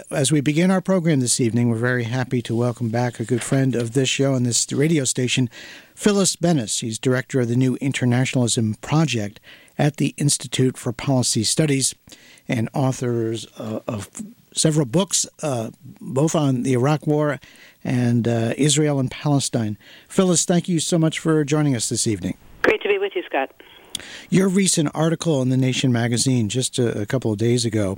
as we begin our program this evening, we're very happy to welcome back a good friend of this show and this radio station, Phyllis Bennis. He's director of the New Internationalism Project at the Institute for Policy Studies and authors of several books, both on the Iraq War and Israel and Palestine. Phyllis, thank you so much for joining us this evening. Great to be with you, Scott. Your recent article in The Nation magazine just a couple of days ago,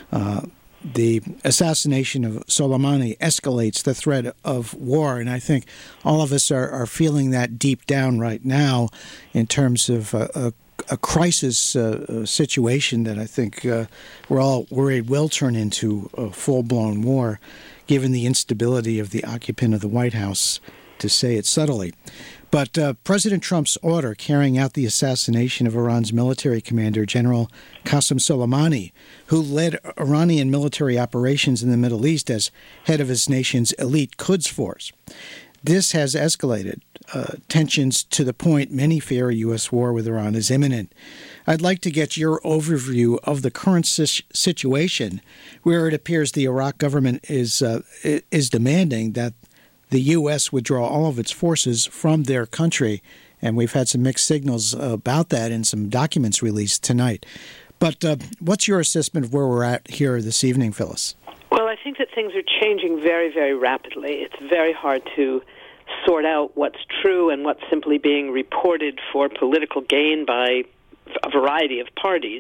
the assassination of Soleimani escalates the threat of war, and I think all of us are feeling that deep down right now in terms of a crisis situation that I think we're all worried will turn into a full-blown war, given the instability of the occupant of the White House, to say it subtly. But President Trump's order carrying out the assassination of Iran's military commander, General Qasem Soleimani, who led Iranian military operations in the Middle East as head of his nation's elite Quds force. This has escalated tensions to the point many fear a U.S. war with Iran is imminent. I'd like to get your overview of the current situation, where it appears the Iraq government is demanding that the U.S. withdraw all of its forces from their country, and we've had some mixed signals about that in some documents released tonight. But what's your assessment of where we're at here this evening, Phyllis? Well, I think that things are changing very, very rapidly. It's very hard to sort out what's true and what's simply being reported for political gain by a variety of parties.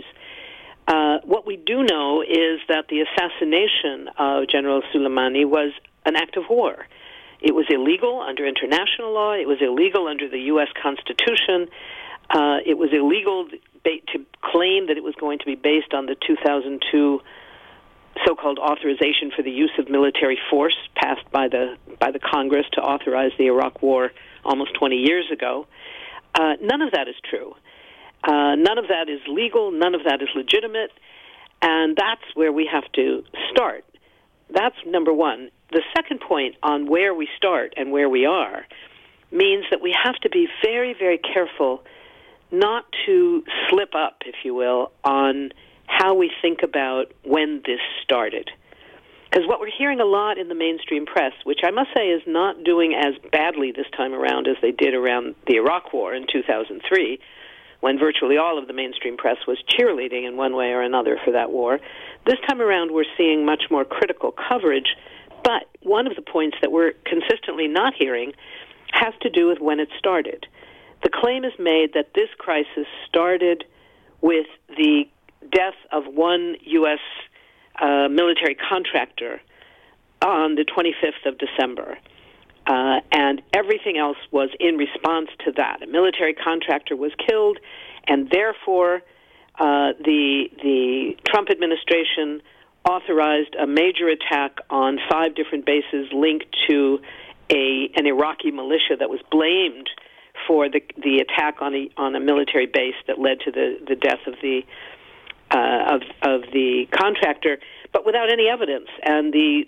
What we do know is that the assassination of General Soleimani was an act of war. It was illegal under international law. It was illegal under the U.S. Constitution. It was illegal to claim that it was going to be based on the 2002 so-called authorization for the use of military force passed by the Congress to authorize the Iraq War almost 20 years ago. None of that is true. None of that is legal. None of that is legitimate. And that's where we have to start. That's number one. The second point on where we start and where we are means that we have to be very, very careful not to slip up, if you will, on how we think about when this started. Because what we're hearing a lot in the mainstream press, which I must say is not doing as badly this time around as they did around the Iraq War in 2003, when virtually all of the mainstream press was cheerleading in one way or another for that war. This time around we're seeing much more critical coverage, but one of the points that we're consistently not hearing has to do with when it started. The claim is made that this crisis started with the death of one U.S. Military contractor on the 25th of December. And everything else was in response to that. A military contractor was killed, and therefore the Trump administration authorized a major attack on 5 different bases linked to an Iraqi militia that was blamed for the attack on a military base that led to the death of the contractor, but without any evidence. And the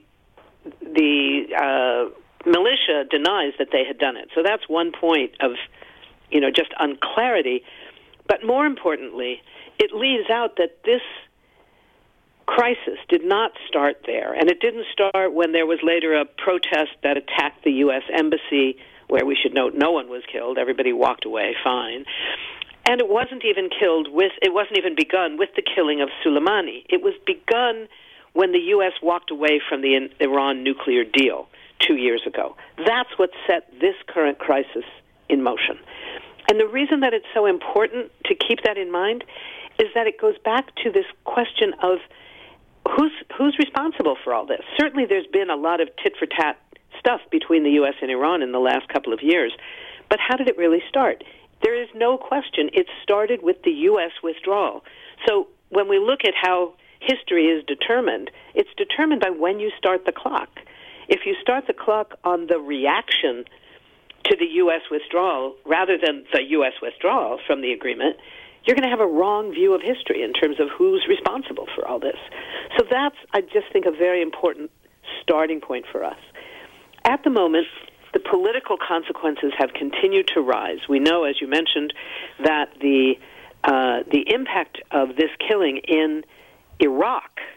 militia denies that they had done it. So that's one point of, just unclarity. But more importantly, it leaves out that this crisis did not start there, and it didn't start when there was later a protest that attacked the U.S. Embassy, where we should note no one was killed. Everybody walked away fine. And it wasn't even begun with the killing of Soleimani. It was begun when the U.S. walked away from the Iran nuclear deal 2 years ago. That's what set this current crisis in motion. And the reason that it's so important to keep that in mind is that it goes back to this question of who's responsible for all this. Certainly there's been a lot of tit-for-tat stuff between the U.S. and Iran in the last couple of years. But how did it really start? There is no question it started with the U.S. withdrawal. So when we look at how history is determined, it's determined by when you start the clock. If you start the clock on the reaction to the U.S. withdrawal rather than the U.S. withdrawal from the agreement, you're going to have a wrong view of history in terms of who's responsible for all this. So that's, I just think, a very important starting point for us. At the moment, the political consequences have continued to rise. We know, as you mentioned, that the impact of this killing in Iraq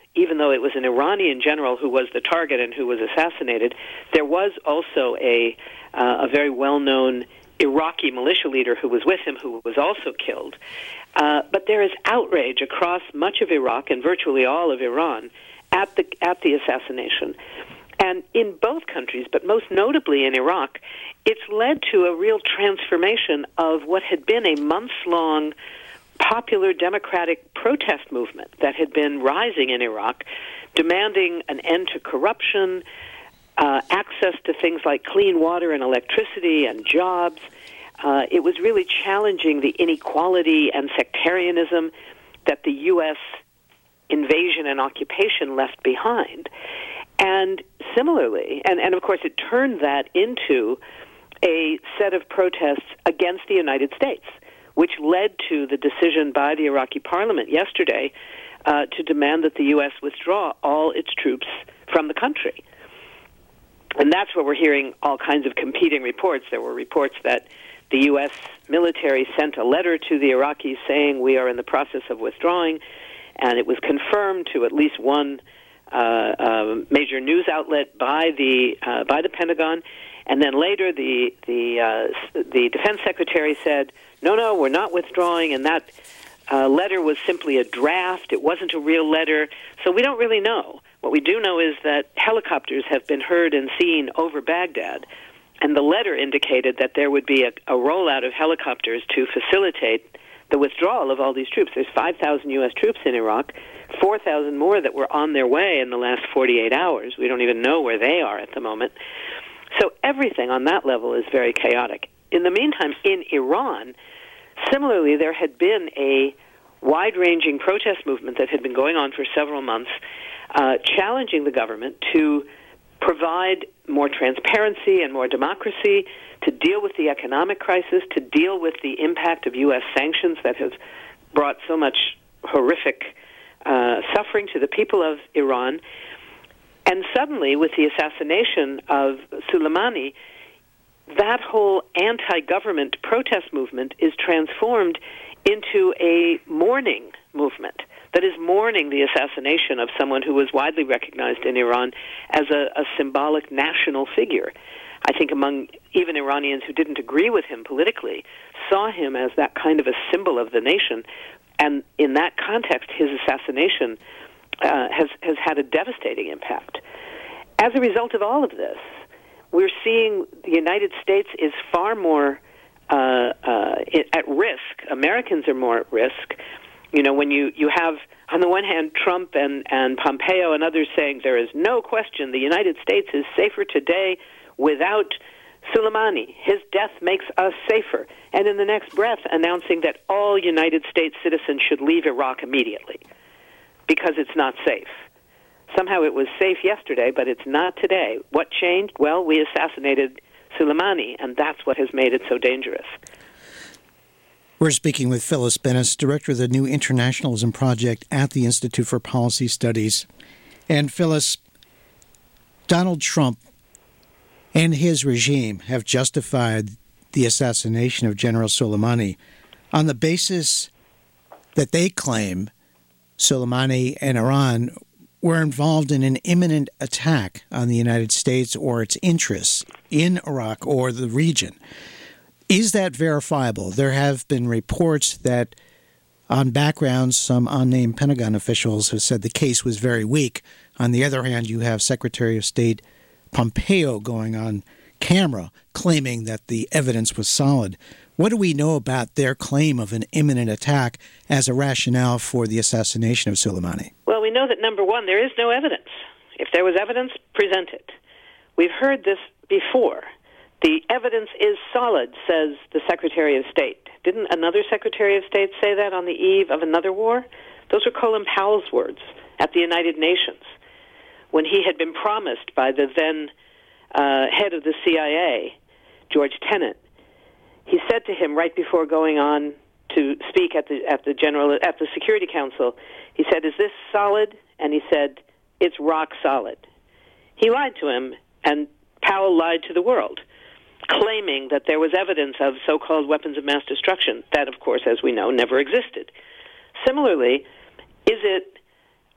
even though it was an Iranian general who was the target and who was assassinated, there was also a very well-known Iraqi militia leader who was with him who was also killed. But there is outrage across much of Iraq and virtually all of Iran at the assassination. And in both countries, but most notably in Iraq, it's led to a real transformation of what had been a months-long popular democratic protest movement that had been rising in Iraq, demanding an end to corruption, access to things like clean water and electricity and jobs. It was really challenging the inequality and sectarianism that the U.S. invasion and occupation left behind. And similarly, and of course it turned that into a set of protests against the United States, which led to the decision by the Iraqi parliament yesterday to demand that the U.S. withdraw all its troops from the country. And that's where we're hearing all kinds of competing reports. There were reports that the U.S. military sent a letter to the Iraqis saying we are in the process of withdrawing, and it was confirmed to at least one major news outlet by the Pentagon. And then later, the defense secretary said, "No, we're not withdrawing," and that letter was simply a draft. It wasn't a real letter, so we don't really know. What we do know is that helicopters have been heard and seen over Baghdad, and the letter indicated that there would be a rollout of helicopters to facilitate the withdrawal of all these troops. There's 5,000 U.S. troops in Iraq, 4,000 more that were on their way in the last 48 hours. We don't even know where they are at the moment. So everything on that level is very chaotic. In the meantime, in Iran, similarly, there had been a wide-ranging protest movement that had been going on for several months, challenging the government to provide more transparency and more democracy, to deal with the economic crisis, to deal with the impact of U.S. sanctions that have brought so much horrific suffering to the people of Iran. And suddenly, with the assassination of Soleimani, that whole anti-government protest movement is transformed into a mourning movement that is mourning the assassination of someone who was widely recognized in Iran as a symbolic national figure. I think among even Iranians who didn't agree with him politically, saw him as that kind of a symbol of the nation. And in that context, his assassination has had a devastating impact. As a result of all of this, we're seeing the United States is far more at risk. Americans are more at risk. You know, when you have, on the one hand, Trump and Pompeo and others saying there is no question the United States is safer today without Soleimani. His death makes us safer. And in the next breath, announcing that all United States citizens should leave Iraq immediately because it's not safe. Somehow it was safe yesterday, but it's not today. What changed? Well, we assassinated Soleimani, and that's what has made it so dangerous. We're speaking with Phyllis Bennis, director of the New Internationalism Project at the Institute for Policy Studies. And Phyllis, Donald Trump and his regime have justified the assassination of General Soleimani on the basis that they claim Soleimani and Iran were involved in an imminent attack on the United States or its interests in Iraq or the region. Is that verifiable? There have been reports that on background, some unnamed Pentagon officials have said the case was very weak. On the other hand, you have Secretary of State Pompeo going on camera claiming that the evidence was solid. What do we know about their claim of an imminent attack as a rationale for the assassination of Soleimani? Well, we know that, number one, there is no evidence. If there was evidence, present it. We've heard this before. The evidence is solid, says the Secretary of State. Didn't another Secretary of State say that on the eve of another war? Those were Colin Powell's words at the United Nations when he had been promised by the then head of the CIA, George Tenet. He said to him right before going on to speak at the Security Council, he said, "Is this solid?" And he said, "It's rock solid." He lied to him, and Powell lied to the world, claiming that there was evidence of so-called weapons of mass destruction. That, of course, as we know, never existed. Similarly, is it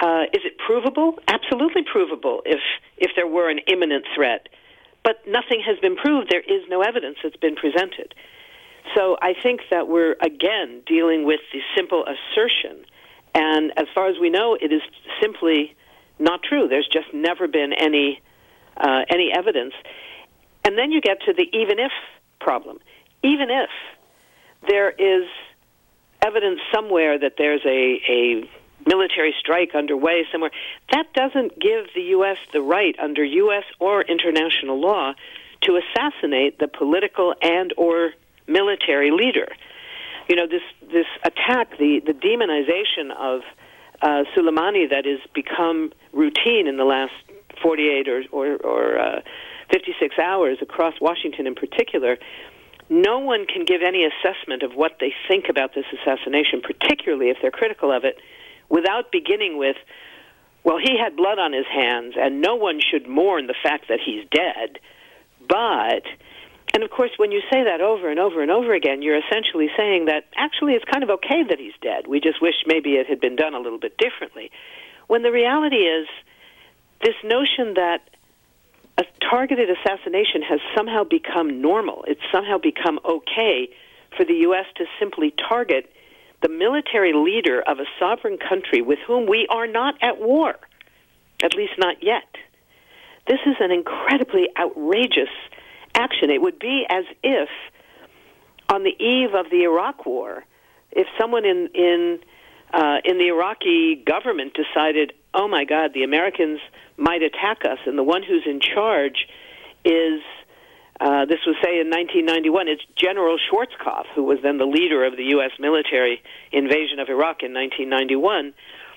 Is it provable? Absolutely provable if there were an imminent threat. But nothing has been proved. There is no evidence that's been presented. So I think that we're, again, dealing with the simple assertion. And as far as we know, it is simply not true. There's just never been any evidence. And then you get to the even if problem. Even if there is evidence somewhere that there's a military strike underway somewhere, that doesn't give the U.S. the right under U.S. or international law to assassinate the political and or military leader. You know, this attack, the demonization of Soleimani that has become routine in the last 48 or 56 hours across Washington in particular, no one can give any assessment of what they think about this assassination, particularly if they're critical of it, without beginning with, well, he had blood on his hands, and no one should mourn the fact that he's dead. But, and of course, when you say that over and over and over again, you're essentially saying that actually it's kind of okay that he's dead. We just wish maybe it had been done a little bit differently. When the reality is, this notion that a targeted assassination has somehow become normal, it's somehow become okay for the U.S. to simply target the military leader of a sovereign country with whom we are not at war, at least not yet. This is an incredibly outrageous action. It would be as if, on the eve of the Iraq War, if someone in the Iraqi government decided, oh my God, the Americans might attack us, and the one who's in charge is, this was, say, in 1991, it's General Schwarzkopf, who was then the leader of the U.S. military invasion of Iraq in 1991,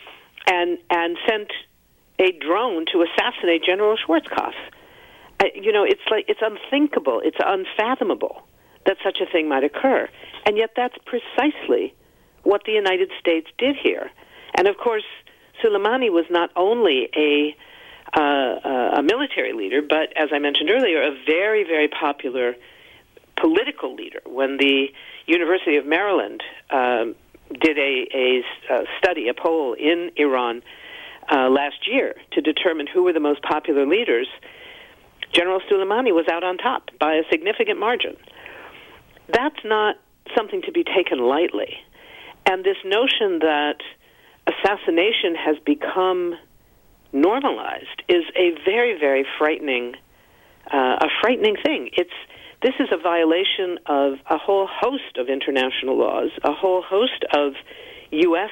and sent a drone to assassinate General Schwarzkopf. You know, it's unthinkable, it's unfathomable that such a thing might occur. And yet that's precisely what the United States did here. And of course, Soleimani was not only a military leader, but, as I mentioned earlier, a very, very popular political leader. When the University of Maryland did a study, a poll in Iran last year to determine who were the most popular leaders, General Soleimani was out on top by a significant margin. That's not something to be taken lightly. And this notion that assassination has become normalized is a very, very frightening thing. This is a violation of a whole host of international laws, a whole host of U.S.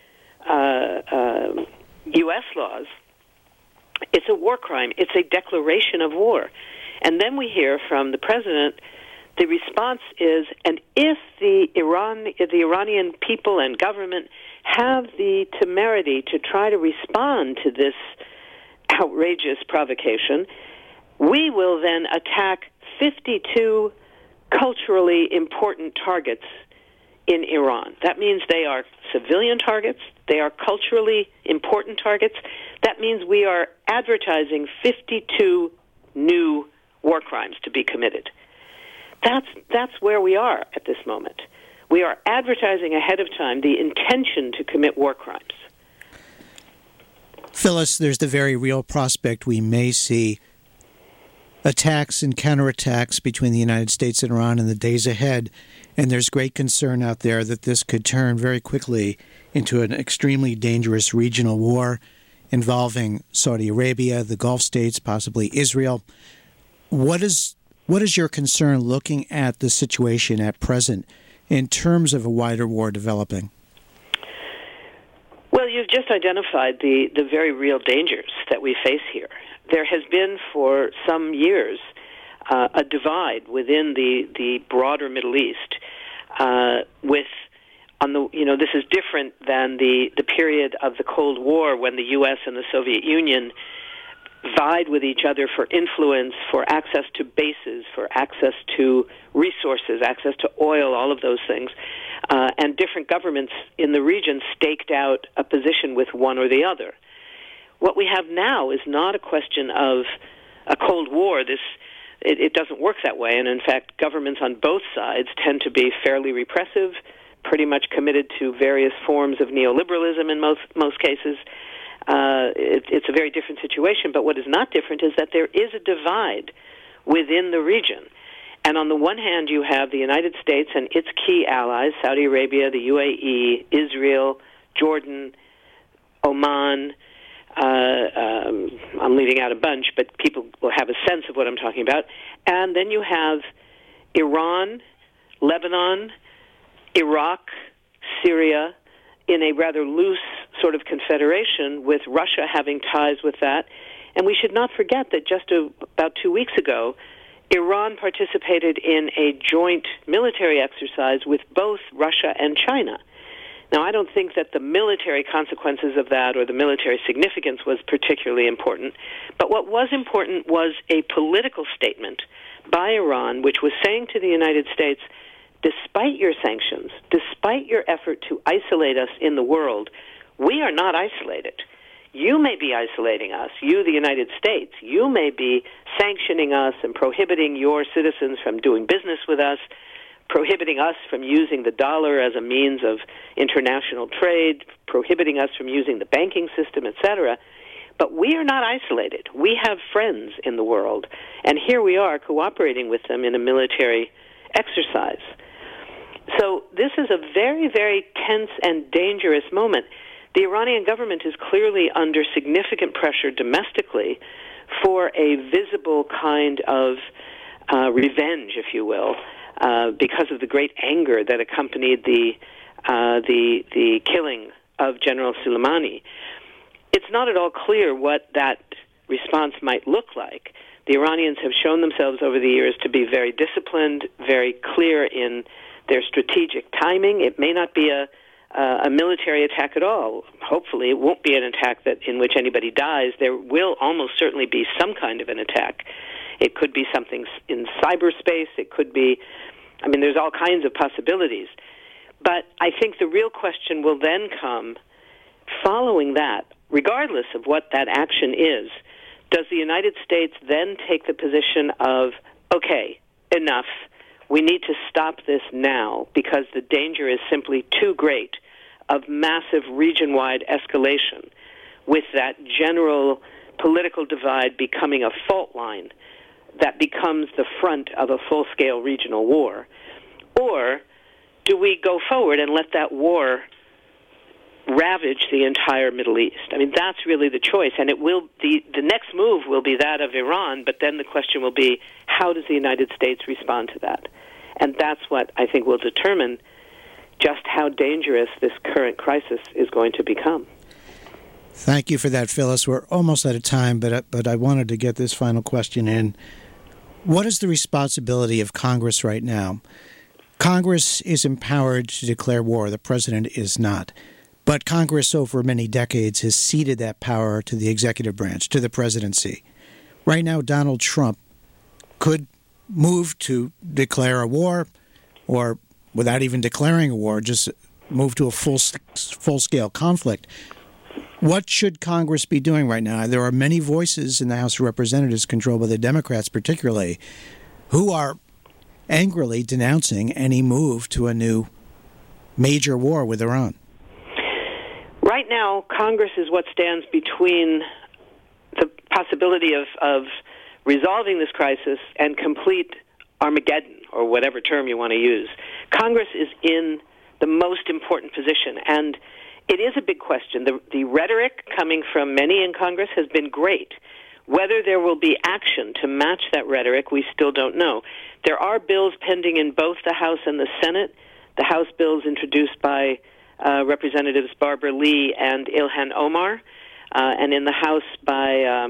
laws. It's a war crime. It's a declaration of war. And then we hear from the president, the response is, and if the Iranian people and government have the temerity to try to respond to this outrageous provocation, we will then attack 52 culturally important targets in Iran. That means they are civilian targets, they are culturally important targets. That means we are advertising 52 new war crimes to be committed. That's where we are at this moment. We are advertising ahead of time the intention to commit war crimes. Phyllis, there's the very real prospect we may see attacks and counterattacks between the United States and Iran in the days ahead, and there's great concern out there that this could turn very quickly into an extremely dangerous regional war involving Saudi Arabia, the Gulf states, possibly Israel. What is your concern looking at the situation at present in terms of a wider war developing? Well, you've just identified the very real dangers that we face here. There has been for some years a divide within the broader Middle East this is different than the period of the Cold War when the U.S. and the Soviet Union vied with each other for influence, for access to bases, for access to resources, access to oil, all of those things. And different governments in the region staked out a position with one or the other. What we have now is not a question of a Cold War. It doesn't work that way, and in fact, governments on both sides tend to be fairly repressive, pretty much committed to various forms of neoliberalism in most cases. it's a very different situation. But what is not different is that there is a divide within the region. And on the one hand, you have the United States and its key allies, Saudi Arabia, the UAE, Israel, Jordan, Oman. I'm leaving out a bunch, but people will have a sense of what I'm talking about. And then you have Iran, Lebanon, Iraq, Syria, in a rather loose sort of confederation, with Russia having ties with that. And we should not forget that just about 2 weeks ago, Iran participated in a joint military exercise with both Russia and China. Now, I don't think that the military consequences of that or the military significance was particularly important, but what was important was a political statement by Iran, which was saying to the United States, despite your sanctions, despite your effort to isolate us in the world, we are not isolated. You may be isolating us, you, the United States. You may be sanctioning us and prohibiting your citizens from doing business with us, prohibiting us from using the dollar as a means of international trade, prohibiting us from using the banking system, etc. But we are not isolated. We have friends in the world, and here we are cooperating with them in a military exercise. So this is a very, very tense and dangerous moment. The Iranian government is clearly under significant pressure domestically for a visible kind of revenge, if you will, because of the great anger that accompanied the killing of General Soleimani. It's not at all clear what that response might look like. The Iranians have shown themselves over the years to be very disciplined, very clear in their strategic timing. It may not be a military attack at all. Hopefully it won't be an attack in which anybody dies. There will almost certainly be some kind of an attack. It could be something in cyberspace. It could be, there's all kinds of possibilities. But I think the real question will then come following that, regardless of what that action is. Does the United States then take the position of, okay, enough, we need to stop this now because the danger is simply too great of massive region-wide escalation, with that general political divide becoming a fault line that becomes the front of a full-scale regional war? Or do we go forward and let that war ravage the entire Middle East? That's really the choice, and it will the next move will be that of Iran, but then the question will be, how does the United States respond to that? And that's what I think will determine just how dangerous this current crisis is going to become. Thank you for that, Phyllis. We're almost out of time, but I wanted to get this final question in. What is the responsibility of Congress right now? Congress is empowered to declare war. The president is not. But Congress over many decades has ceded that power to the executive branch, to the presidency. Right now, Donald Trump could move to declare a war, or without even declaring a war, just move to a full-scale conflict. What should Congress be doing right now? There are many voices in the House of Representatives, controlled by the Democrats particularly, who are angrily denouncing any move to a new major war with Iran. Right now, Congress is what stands between the possibility of resolving this crisis and complete Armageddon, or whatever term you want to use. Congress is in the most important position, and it is a big question. The rhetoric coming from many in Congress has been great. Whether there will be action to match that rhetoric, we still don't know. There are bills pending in both the House and the Senate. The House bills introduced by Representatives Barbara Lee and Ilhan Omar, and in the House by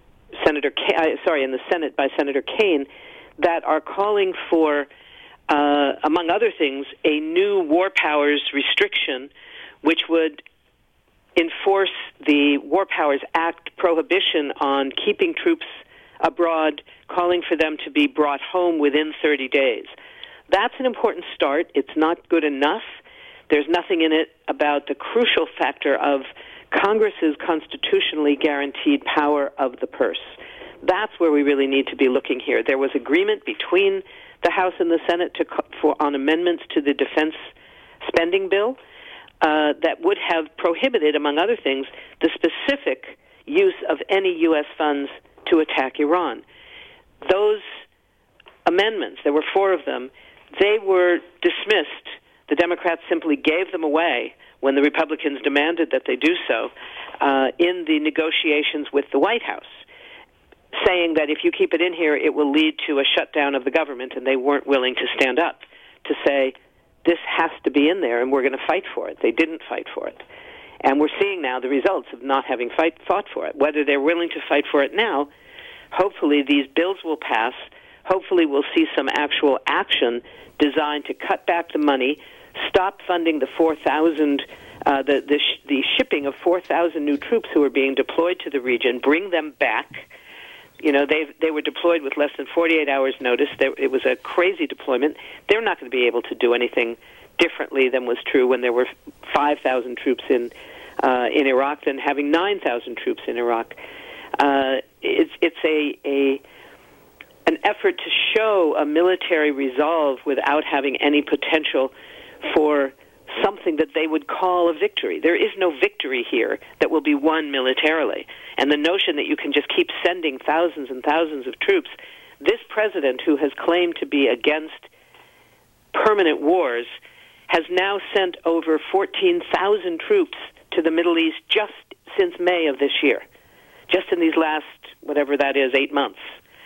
in the Senate by Senator Kaine, that are calling for, among other things, a new war powers restriction, which would enforce the War Powers Act prohibition on keeping troops abroad, calling for them to be brought home within 30 days. That's an important start. It's not good enough. There's nothing in it about the crucial factor of Congress's constitutionally guaranteed power of the purse. That's where we really need to be looking here. There was agreement between the House and the Senate on amendments to the defense spending bill. that would have prohibited, among other things, the specific use of any U.S. funds to attack Iran. Those amendments, there were 4 of them, they were dismissed. The Democrats simply gave them away when the Republicans demanded that they do so in the negotiations with the White House, saying that if you keep it in here, it will lead to a shutdown of the government, and they weren't willing to stand up to say, this has to be in there, and we're going to fight for it. They didn't fight for it. And we're seeing now the results of not having fought for it. Whether they're willing to fight for it now, hopefully these bills will pass. Hopefully we'll see some actual action designed to cut back the money, stop funding the 4,000, the shipping of 4,000 new troops who are being deployed to the region, bring them back. You know, they were deployed with less than 48 hours' notice. It was a crazy deployment. They're not going to be able to do anything differently than was true when there were 5,000 troops in Iraq than having 9,000 troops in Iraq. It's an effort to show a military resolve without having any potential for something that they would call a victory. There is no victory here that will be won militarily. And the notion that you can just keep sending thousands and thousands of troops, this president who has claimed to be against permanent wars has now sent over 14,000 troops to the Middle East just since May of this year, just in these last, whatever that is, 8 months.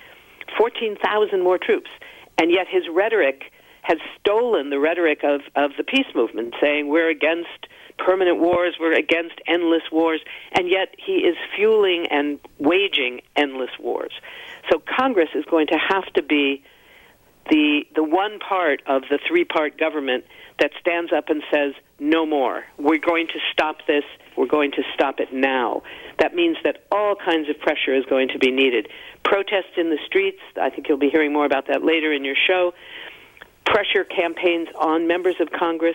14,000 more troops. And yet his rhetoric has stolen the rhetoric of the peace movement, saying we're against permanent wars, we're against endless wars, and yet he is fueling and waging endless wars. So Congress is going to have to be the one part of the 3-part government that stands up and says, no more. We're going to stop this. We're going to stop it now. That means that all kinds of pressure is going to be needed. Protests in the streets, I think you'll be hearing more about that later in your show. Pressure campaigns on members of Congress,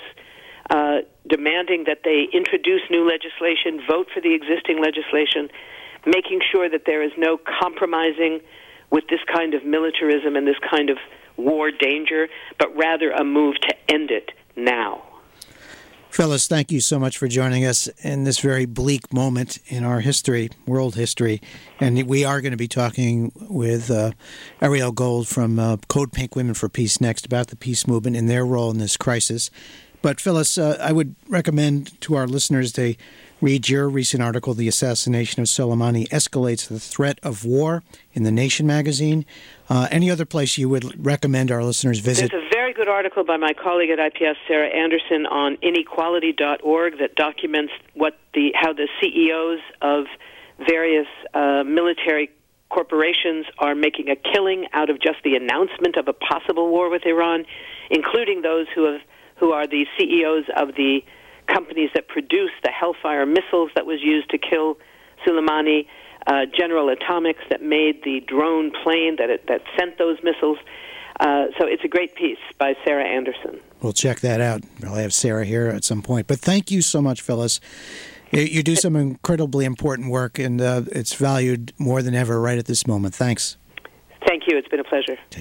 demanding that they introduce new legislation, vote for the existing legislation, making sure that there is no compromising with this kind of militarism and this kind of war danger, but rather a move to end it now. Phyllis, thank you so much for joining us in this very bleak moment in our history, world history. And we are going to be talking with Ariel Gold from Code Pink Women for Peace next about the peace movement and their role in this crisis. But Phyllis, I would recommend to our listeners they read your recent article, The Assassination of Soleimani Escalates the Threat of War, in The Nation magazine. Any other place you would recommend our listeners visit? There's a very good article by my colleague at IPS, Sarah Anderson, on inequality.org that documents how the CEOs of various military corporations are making a killing out of just the announcement of a possible war with Iran, including those who are the CEOs of the companies that produced the Hellfire missiles that was used to kill Soleimani, General Atomics that made the drone plane that sent those missiles. So it's a great piece by Sarah Anderson. We'll check that out. I'll have Sarah here at some point. But thank you so much, Phyllis. You do some incredibly important work, and it's valued more than ever right at this moment. Thanks. Thank you. It's been a pleasure.